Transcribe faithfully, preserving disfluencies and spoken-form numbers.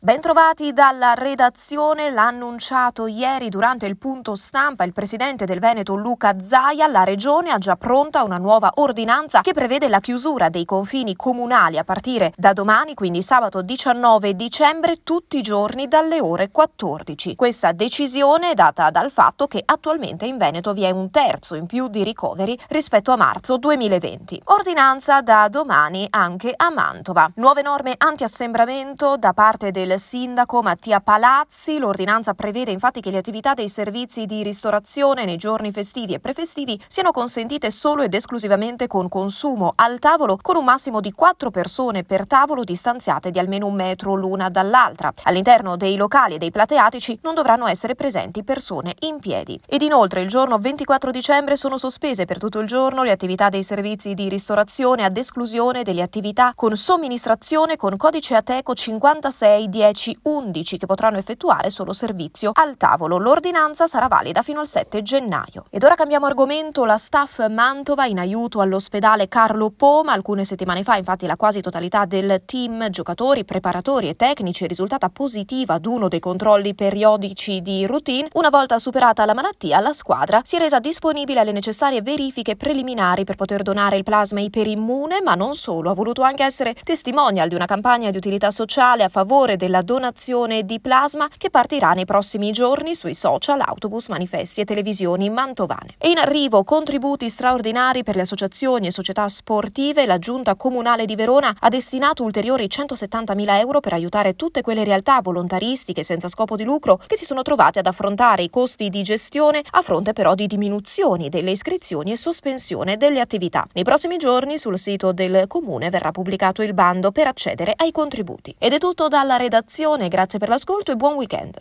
Bentrovati dalla redazione. L'ha annunciato ieri durante il punto stampa il presidente del Veneto Luca Zaia. La regione ha già pronta una nuova ordinanza che prevede la chiusura dei confini comunali a partire da domani, quindi sabato diciannove dicembre, tutti i giorni dalle ore quattordici. Questa decisione è data dal fatto che attualmente in Veneto vi è un terzo in più di ricoveri rispetto a marzo duemilaventi. Ordinanza da domani anche a Mantova. Nuove norme anti-assembramento da parte del sindaco Mattia Palazzi. L'ordinanza prevede infatti che le attività dei servizi di ristorazione nei giorni festivi e prefestivi siano consentite solo ed esclusivamente con consumo al tavolo, con un massimo di quattro persone per tavolo distanziate di almeno un metro l'una dall'altra. All'interno dei locali e dei plateatici non dovranno essere presenti persone in piedi. Ed inoltre il giorno ventiquattro dicembre sono sospese per tutto il giorno le attività dei servizi di ristorazione ad esclusione delle attività con somministrazione con codice Ateco cinquantasei dieci undici che potranno effettuare solo servizio al tavolo. L'ordinanza sarà valida fino al sette gennaio. Ed ora cambiamo argomento. La staff Mantova in aiuto all'ospedale Carlo Poma. Alcune settimane fa infatti la quasi totalità del team, giocatori, preparatori e tecnici, è risultata positiva ad uno dei controlli periodici di routine. Una volta superata la malattia, la squadra si è resa disponibile alle necessarie verifiche preliminari per poter donare il plasma iperimmune, ma non solo, ha voluto anche essere testimonial di una campagna di utilità sociale a favore della donazione di plasma che partirà nei prossimi giorni sui social, autobus, manifesti e televisioni mantovane. E in arrivo contributi straordinari per le associazioni e società sportive. La Giunta Comunale di Verona ha destinato ulteriori centosettantamila euro per aiutare tutte quelle realtà volontaristiche senza scopo di lucro che si sono trovate ad affrontare i costi di gestione a fronte però di diminuzioni delle iscrizioni e sospensione delle attività. Nei prossimi giorni sul sito del Comune verrà pubblicato il bando per accedere ai contributi. Ed è tutto dalla redazione. Grazie per l'ascolto e buon weekend.